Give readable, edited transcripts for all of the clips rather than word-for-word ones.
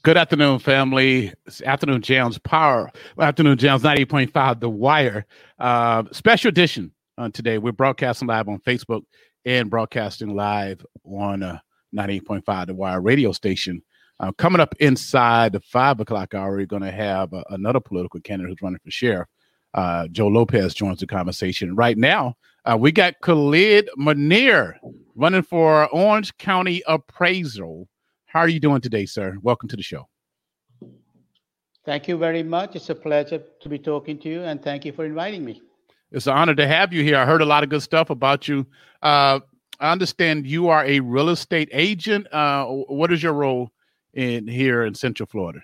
Good afternoon, family. It's Afternoon Jams Power. Afternoon Jams 98.5 The Wire. Special edition today. We're broadcasting live on Facebook and broadcasting live on 98.5 The Wire radio station. Coming up inside the 5 o'clock hour, we're going to have another political candidate who's running for sheriff. Joe Lopez joins the conversation. Right now, we got Khalid Munir running for Orange County Appraisal. How are you doing today, sir? Welcome to the show. Thank you very much. It's a pleasure to be talking to you, and thank you for inviting me. It's an honor to have you here. I heard a lot of good stuff about you. I understand you are a real estate agent. What is your role here in Central Florida?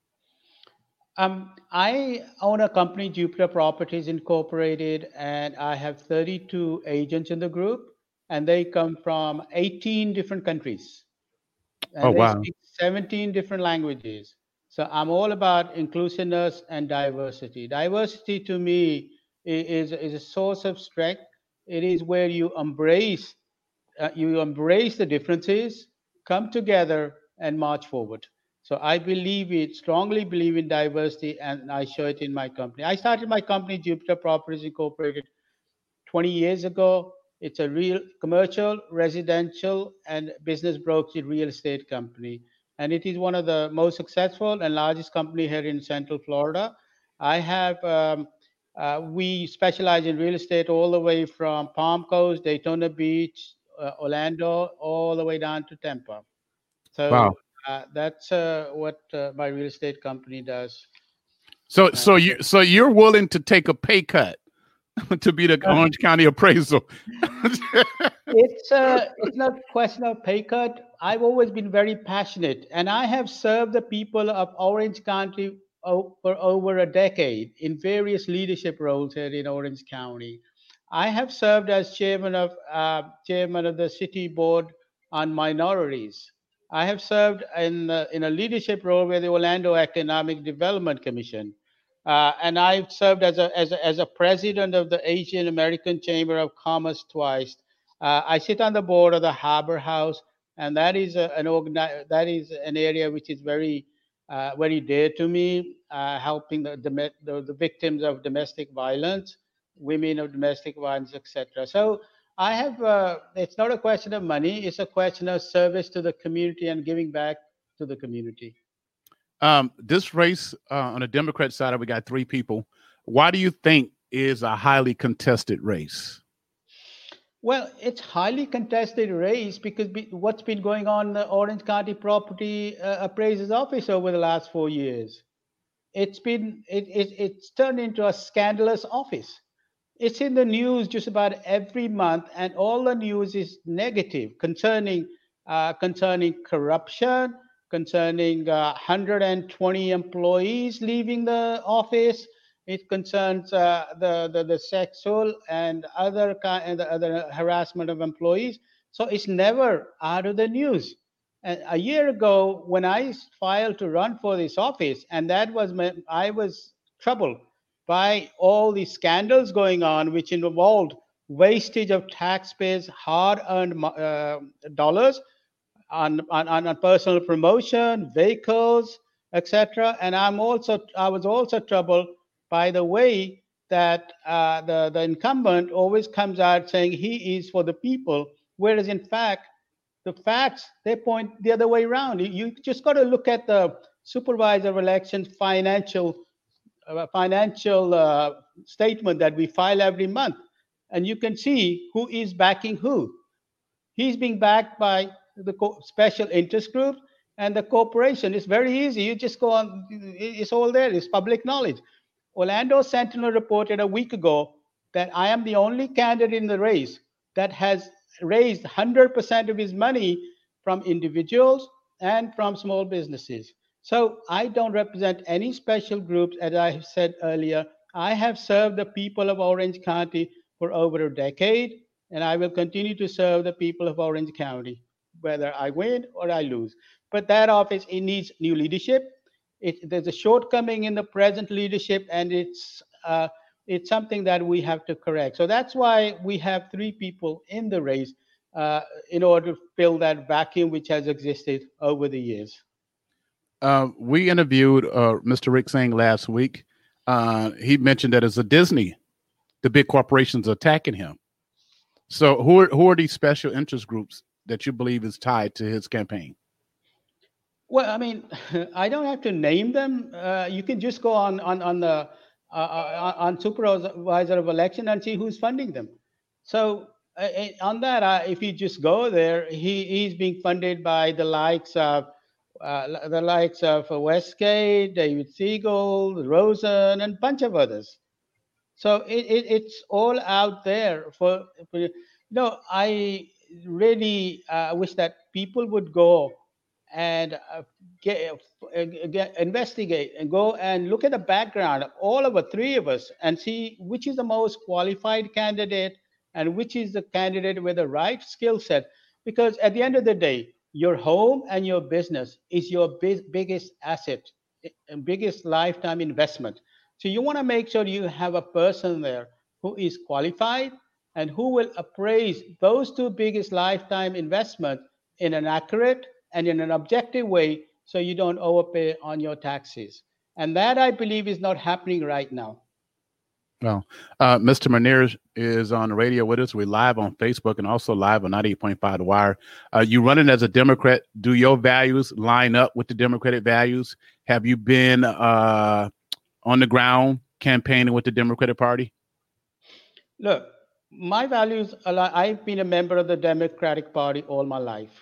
I own a company, Jupiter Properties Incorporated, and I have 32 agents in the group, and they come from 18 different countries. And they speak 17 different languages. So I'm all about inclusiveness and diversity. Diversity to me is a source of strength. It is where you embrace the differences, come together, and march forward. So I strongly believe in diversity, and I show it in my company. I started my company, Jupiter Properties Incorporated, 20 years ago. It's a real commercial, residential, and business brokerage real estate company. And it is one of the most successful and largest company here in Central Florida. We specialize in real estate all the way from Palm Coast, Daytona Beach, Orlando, all the way down to Tampa. So that's what my real estate company does. So you're willing to take a pay cut to be the Orange County Appraisal? It's not a question of pay cut. I've always been very passionate, and I have served the people of Orange County for over a decade in various leadership roles here in Orange County. I have served as chairman of the city board on minorities. I have served in a leadership role with the Orlando Economic Development Commission. And I've served as a president of the Asian American Chamber of Commerce twice. I sit on the board of the Harbor House, and that is an area which is very very dear to me, helping the victims of domestic violence, women of domestic violence, etc. So I have. It's not a question of money; it's a question of service to the community and giving back to the community. This race on the Democrat side, we got three people. Why do you think is a highly contested race? Well, it's highly contested race because what's been going on in the Orange County Property Appraiser's Office over the last 4 years. It's turned into a scandalous office. It's in the news just about every month, and all the news is negative concerning corruption, concerning 120 employees leaving the office. It concerns the sexual and other harassment of employees. So it's never out of the news. And a year ago, when I filed to run for this office, and I was troubled by all these scandals going on, which involved wastage of taxpayers' hard-earned dollars on personal promotion, vehicles, etc. And I was also troubled by the way that the incumbent always comes out saying he is for the people, whereas in fact the facts they point the other way around. You just got to look at the supervisor of elections financial statement that we file every month, and you can see who is backing who. He's being backed by the special interest group and the corporation. It's very easy. You just go on. It's all there. It's public knowledge. Orlando Sentinel reported a week ago that I am the only candidate in the race that has raised 100% of his money from individuals and from small businesses. So I don't represent any special groups, as I have said earlier. I have served the people of Orange County for over a decade, and I will continue to serve the people of Orange County, whether I win or I lose. But that office, it needs new leadership. There's a shortcoming in the present leadership, and it's something that we have to correct. So that's why we have three people in the race in order to fill that vacuum which has existed over the years. We interviewed Mr. Rick Singh last week. He mentioned that it's a Disney, the big corporations attacking him. So who are these special interest groups that you believe is tied to his campaign? Well, I mean, I don't have to name them. You can just go on the on supervisor of election and see who's funding them. So on that, if you just go there, he's being funded by the likes of Westgate, David Siegel, Rosen, and a bunch of others. So it's all out there I really wish that people would go and investigate and go and look at the background of all of the three of us and see which is the most qualified candidate and which is the candidate with the right skill set. Because at the end of the day, your home and your business is your biggest asset and biggest lifetime investment. So you want to make sure you have a person there who is qualified and who will appraise those two biggest lifetime investment in an accurate and in an objective way so you don't overpay on your taxes. And that I believe is not happening right now. Well, Mr. Munir is on the radio with us. We're live on Facebook and also live on 98.5 The Wire. You running as a Democrat. Do your values line up with the Democratic values? Have you been on the ground campaigning with the Democratic Party? Look, my values, I've been a member of the Democratic Party all my life.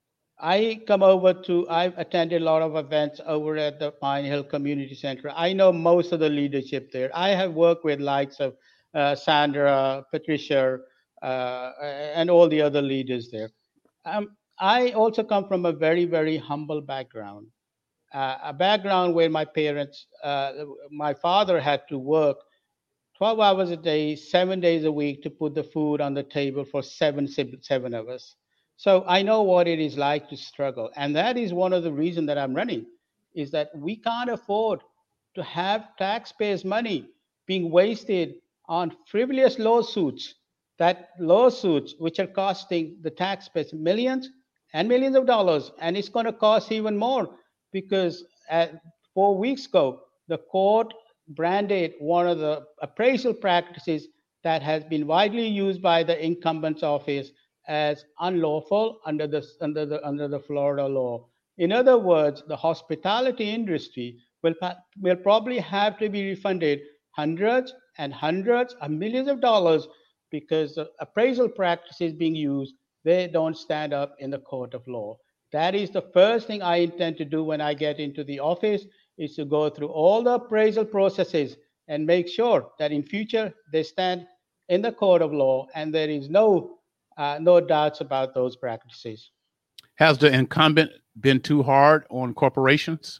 I've attended a lot of events over at the Pine Hill Community Center. I know most of the leadership there. I have worked with likes of Sandra, Patricia, and all the other leaders there. I also come from a very, very humble background, a background where my father had to work 12 hours a day, 7 days a week to put the food on the table for seven of us. So I know what it is like to struggle. And that is one of the reasons that I'm running, is that we can't afford to have taxpayers' money being wasted on frivolous lawsuits which are costing the taxpayers millions and millions of dollars. And it's going to cost even more because 4 weeks ago, the court branded one of the appraisal practices that has been widely used by the incumbent's office as unlawful under the Florida law. In other words, the hospitality industry will probably have to be refunded hundreds and hundreds of millions of dollars because the appraisal practices being used, they don't stand up in the court of law. That is the first thing I intend to do when I get into the office, is to go through all the appraisal processes and make sure that in future they stand in the court of law and there is no doubts about those practices. Has the incumbent been too hard on corporations?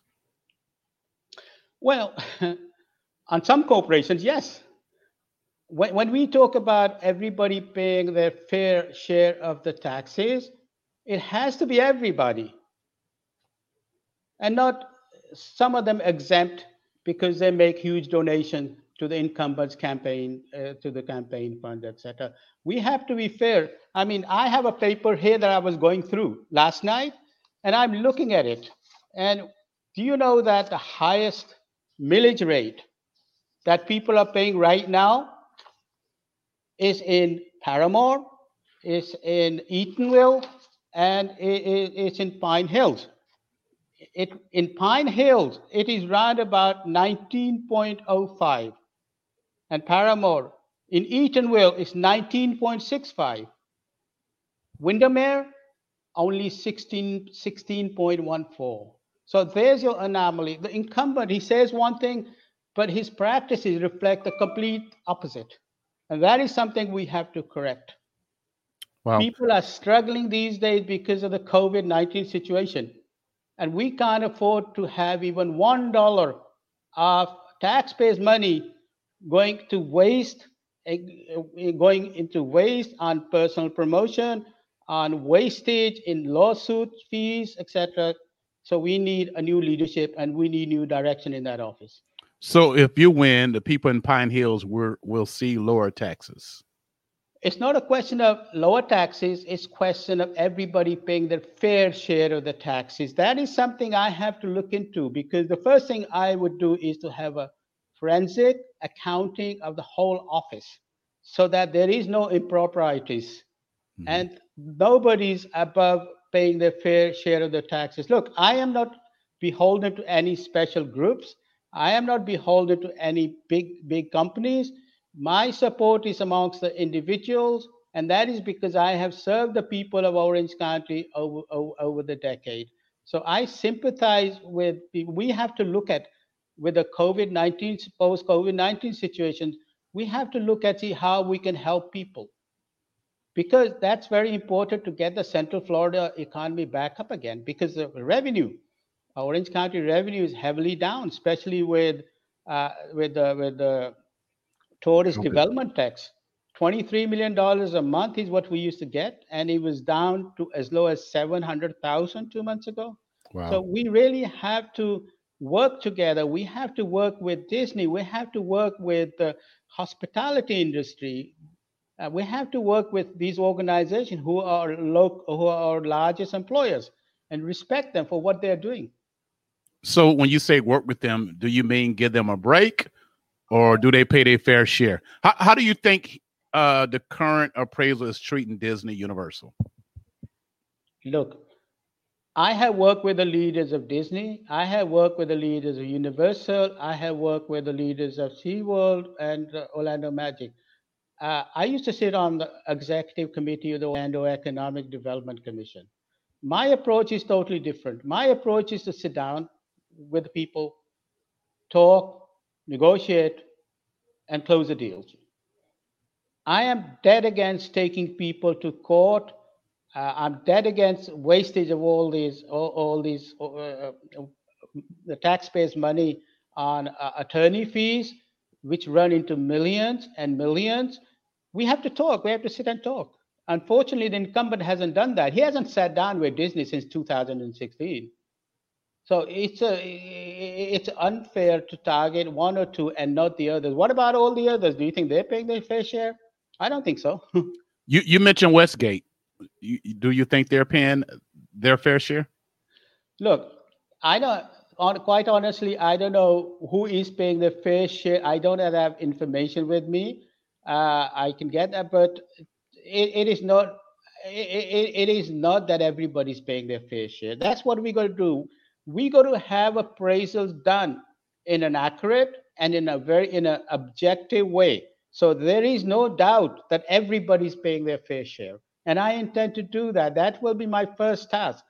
Well, on some corporations, yes. When we talk about everybody paying their fair share of the taxes, it has to be everybody and not some of them exempt because they make huge donations to the incumbent's campaign, to the campaign fund, etc. We have to be fair. I mean, I have a paper here that I was going through last night, and I'm looking at it. And do you know that the highest millage rate that people are paying right now is in Paramore, is in Eatonville, and it's in Pine Hills? In Pine Hills, it is round about 19.05. And Paramore in Eatonville is 19.65. Windermere, only 16.14. So there's your anomaly. The incumbent, he says one thing, but his practices reflect the complete opposite. And that is something we have to correct. Wow. People are struggling these days because of the COVID-19 situation. And we can't afford to have even $1 of taxpayers' money going into waste on personal promotion, on wastage in lawsuit fees, etc. So we need a new leadership and we need new direction in that office. So if you win, the people in Pine Hills will see lower taxes. It's not a question of lower taxes. It's a question of everybody paying their fair share of the taxes. That is something I have to look into, because the first thing I would do is to have a forensic accounting of the whole office so that there is no improprieties and nobody's above paying their fair share of the taxes. Look, I am not beholden to any special groups. I am not beholden to any big companies. My support is amongst the individuals, and that is because I have served the people of Orange County over the decade. So I sympathize with people. We have to look at, with the COVID-19, post COVID-19 situation, we have to look at see how we can help people, because that's very important to get the Central Florida economy back up again. Because the revenue, Orange County revenue is heavily down, especially with the tourist Okay. development tax. $23 million a month is what we used to get, and it was down to as low as 700,000 2 months ago. So Wow. we really have to work together. We have to work with Disney. We have to work with the hospitality industry. We have to work with these organizations who are our largest employers, and respect them for what they're doing. So when you say work with them, do you mean give them a break, or do they pay their fair share? How do you think the current appraisal is treating Disney Universal? Look, I have worked with the leaders of Disney. I have worked with the leaders of Universal. I have worked with the leaders of SeaWorld and Orlando Magic. I used to sit on the executive committee of the Orlando Economic Development Commission. My approach is totally different. My approach is to sit down with people, talk, negotiate, and close the deals. I am dead against taking people to court. I'm dead against wastage of all these the taxpayers' money on attorney fees, which run into millions and millions. We have to talk. We have to sit and talk. Unfortunately, the incumbent hasn't done that. He hasn't sat down with Disney since 2016. So it's unfair to target one or two and not the others. What about all the others? Do you think they're paying their fair share? I don't think so. You mentioned Westgate. Do you think they're paying their fair share? Look, I don't. Quite honestly, I don't know who is paying the fair share. I don't have information with me. I can get that, but it is not. It is not that everybody's paying their fair share. That's what we got to do. We got to have appraisals done in an accurate and in an objective way. So there is no doubt that everybody's paying their fair share, and I intend to do that. That will be my first task,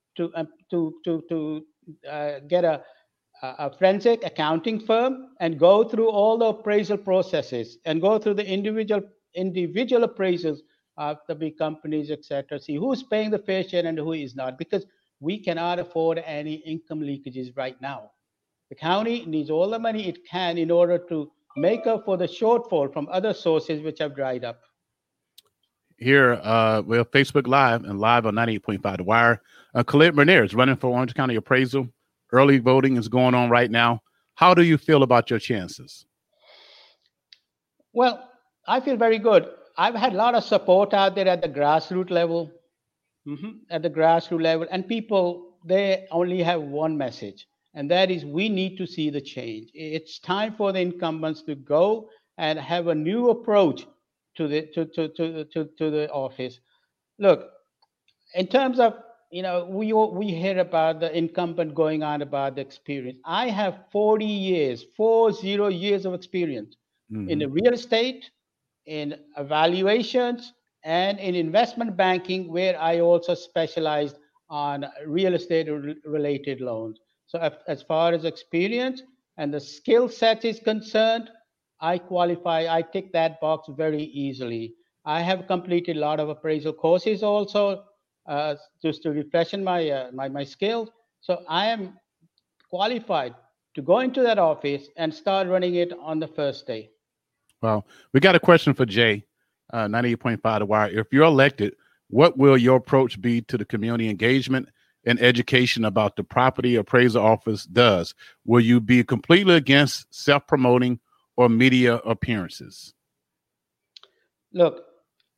to get a forensic accounting firm and go through all the appraisal processes and go through the individual appraisals of the big companies, etc. See who's paying the fair share and who is not, because we cannot afford any income leakages right now. The county needs all the money it can in order to make up for the shortfall from other sources which have dried up. Here, we're Facebook Live and live on 98.5 The Wire. Khalid Bernier is running for Orange County Appraisal. Early voting is going on right now. How do you feel about your chances? Well, I feel very good. I've had a lot of support out there at the grassroots level, at the grassroots level, and people, they only have one message, and that is we need to see the change. It's time for the incumbents to go and have a new approach to the office. Look, in terms of, we hear about the incumbent going on about the experience. I have 40 years, 40 years of experience in the real estate, in evaluations, and in investment banking, where I also specialized on real estate related loans. So as far as experience and the skill set is concerned, I qualify. I tick that box very easily. I have completed a lot of appraisal courses also, just to refresh my skills. So I am qualified to go into that office and start running it on the first day. Well, we got a question for Jay, 98.5 The Wire. If you're elected, what will your approach be to the community engagement and education about the property appraisal office does? Will you be completely against self-promoting or media appearances? Look,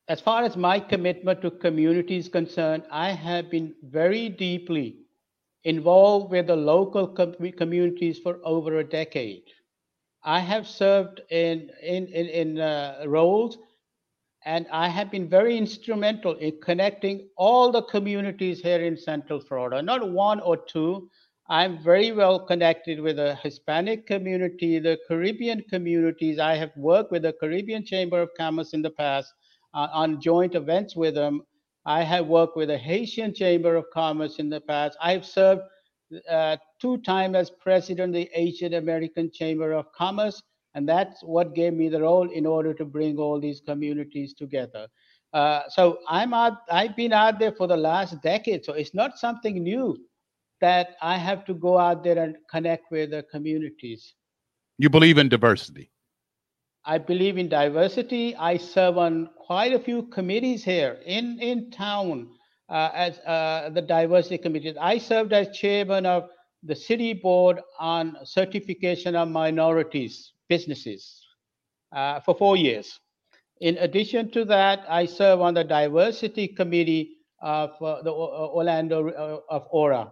As far as my commitment to community is concerned, I have been very deeply involved with the local communities for over a decade. I have served in roles, and I have been very instrumental in connecting all the communities here in Central Florida, not one or two. I'm very well connected with the Hispanic community, the Caribbean communities. I have worked with the Caribbean Chamber of Commerce in the past on joint events with them. I have worked with the Haitian Chamber of Commerce in the past. I've served two times as president of the Asian American Chamber of Commerce, and that's what gave me the role in order to bring all these communities together. So I've been out there for the last decade, so it's not something new that I have to go out there and connect with the communities. You believe in diversity. I believe in diversity. I serve on quite a few committees here in town as the diversity committees. I served as chairman of the city board on certification of minorities businesses for 4 years. In addition to that, I serve on the diversity committee of the Orlando of ORA.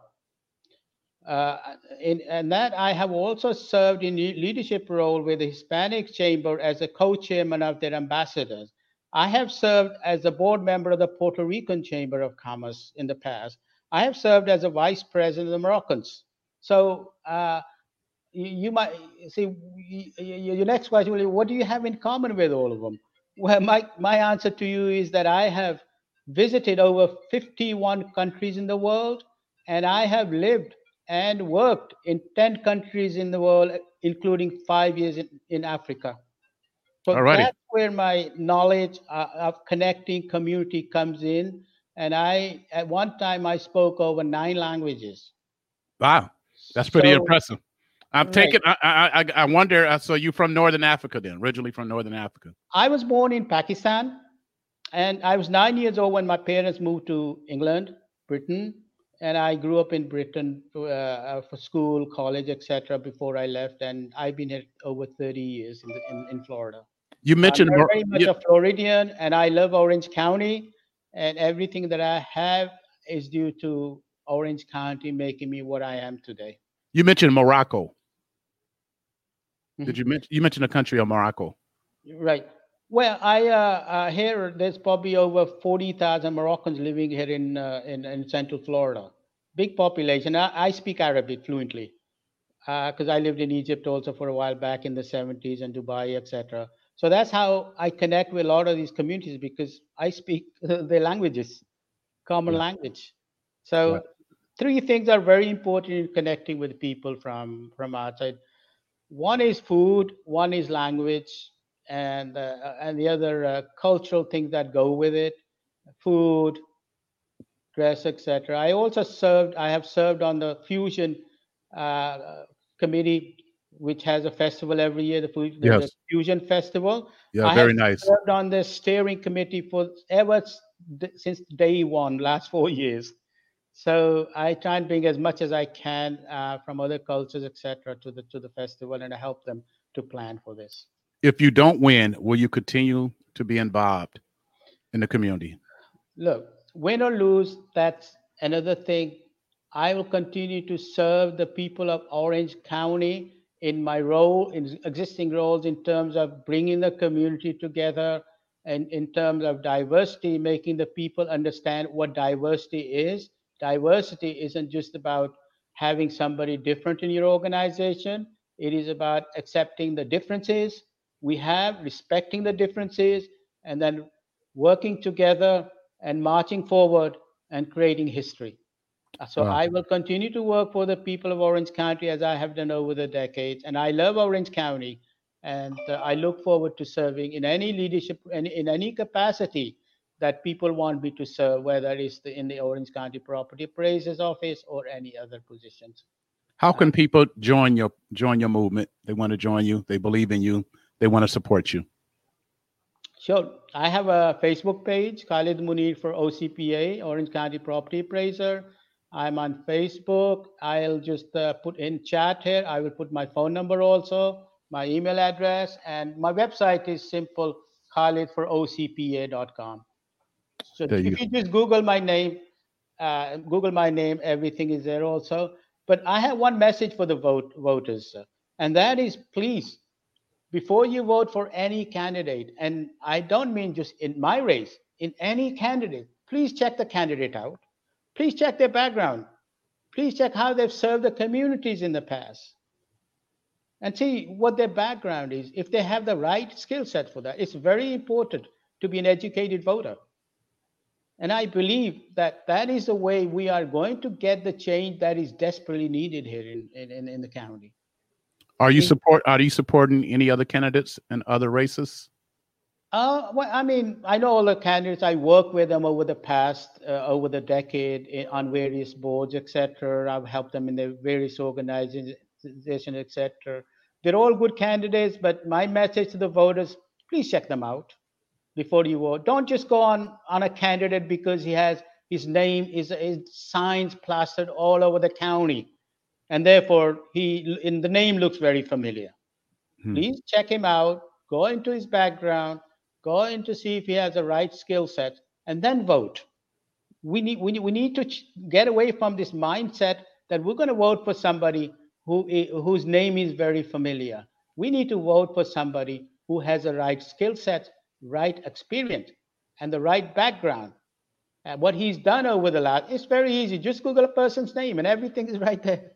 And that I have also served in leadership role with the Hispanic Chamber as a co-chairman of their ambassadors. I have served as a board member of the Puerto Rican Chamber of Commerce in the past. I have served as a vice president of the Moroccans. So you might see your next question will be, what do you have in common with all of them? Well, my answer to you is that I have visited over 51 countries in the world, and I have lived and worked in 10 countries in the world, including 5 years in Africa. All So righty. that's where my knowledge of connecting community comes in. And at one time, I spoke over 9 languages. Wow, that's pretty So, impressive. I'm right. taking. I wonder. So you from Northern Africa then? Originally from Northern Africa. I was born in Pakistan, and I was 9 years old when my parents moved to England, Britain, and I grew up in Britain for school, college, etc. Before I left, and I've been here over 30 years in Florida. You So I'm mentioned very much a Floridian, and I love Orange County, and everything that I have is due to Orange County making me what I am today. you mentioned Morocco. Did Mhm. you mentioned the country of Morocco? Right. Well, I here there's probably over 40,000 Moroccans living here in Central Florida. Big population. I speak Arabic fluently because I lived in Egypt also for a while back in the 70s and Dubai, etc. So that's how I connect with a lot of these communities because I speak their languages, common Yeah. language. Right. So three things are very important in connecting with people from outside. One is food, one is language, and the other cultural things that go with it, food, dress, etc. I have served on the Fusion uh, committee, which has a festival every year, the Yes. Fusion Festival. Yeah. I have Very nice. served on the steering committee for since day one, last 4 years. So I try and bring as much as I can from other cultures, etc., to the festival, and I help them to plan for this. If you don't win, will you continue to be involved in the community? Look, win or lose, that's another thing. I will continue to serve the people of Orange County in my role, in existing roles, in terms of bringing the community together, and in terms of diversity, making the people understand what diversity is. Diversity isn't just about having somebody different in your organization, it is about accepting the differences we have, respecting the differences, and then working together and marching forward and creating history. So Wow. I will continue to work for the people of Orange County as I have done over the decades. And I love Orange County. And I look forward to serving in any leadership, in any capacity that people want me to serve, whether it's in the Orange County Property Appraisers Office or any other positions. How Uh, can people join your movement? They want to join you. They believe in you. They want to support you. Sure. I have a Facebook page, Khalid Munir for OCPA, Orange County Property Appraiser. I'm on Facebook. I'll just put in chat here. I will put my phone number also, my email address, and my website is simple, Khalid for OCPA.com. So There you if you just Google my name, everything is there also. But I have one message for the voters, sir, and that is, please, before you vote for any candidate, and I don't mean just in my race, in any candidate, please check the candidate out. Please check their background. Please check how they've served the communities in the past and see what their background is. If they have the right skill set for that, it's very important to be an educated voter. And I believe that that is the way we are going to get the change that is desperately needed here in the county. Are you supporting any other candidates in other races? Well, I mean, I know all the candidates. I worked with them over the past, over the decade on various boards, etc. I've helped them in their various organizations, etc. They're all good candidates, but my message to the voters, please check them out before you vote. Don't just go on a candidate because he has his name is signs plastered all over the county, and therefore the name looks very familiar. Please check him out, go into his background, go in to see if he has the right skill set, and then vote. We need to get away from this mindset that we're going to vote for somebody whose name is very familiar. We need to vote for somebody who has the right skill set, right experience, and the right background. And what he's done over the last, it's very easy. Just Google a person's name and everything is right there.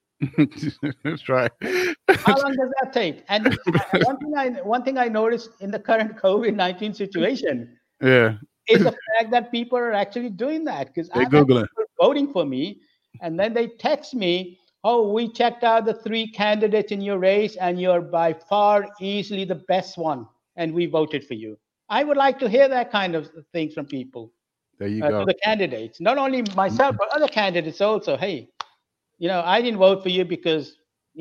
That's right. How long does that take? And one thing I noticed in the current COVID-19 situation, is the fact that people are actually doing that, because I'm voting for me, and then they text me, "Oh, we checked out the 3 candidates in your race, and you're by far easily the best one, and we voted for you." I would like to hear that kind of things from people. There you go. To the candidates, not only myself, but other candidates also. Hey, I didn't vote for you because,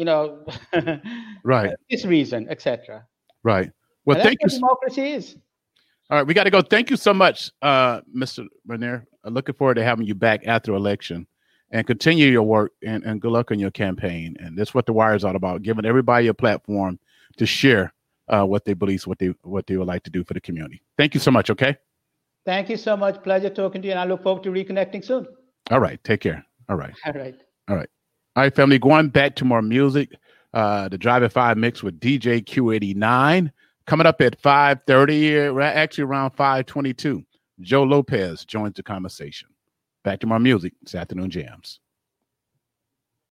right, this reason, etc. Right. Well, thank you. Democracy is. All right, we got to go. Thank you so much, Mr. Bernier. I'm looking forward to having you back after election, and continue your work, and good luck on your campaign. And that's what The Wire is all about: giving everybody a platform to share what they believe, what they would like to do for the community. Thank you so much. Okay. Thank you so much. Pleasure talking to you, and I look forward to reconnecting soon. All right. Take care. All right. All right. All right. All right, family. Going back to more music. The Drive at 5 mix with DJ Q89 coming up at 5:30. Actually, around 5:22. Joe Lopez joins the conversation. Back to more music. It's Afternoon Jams.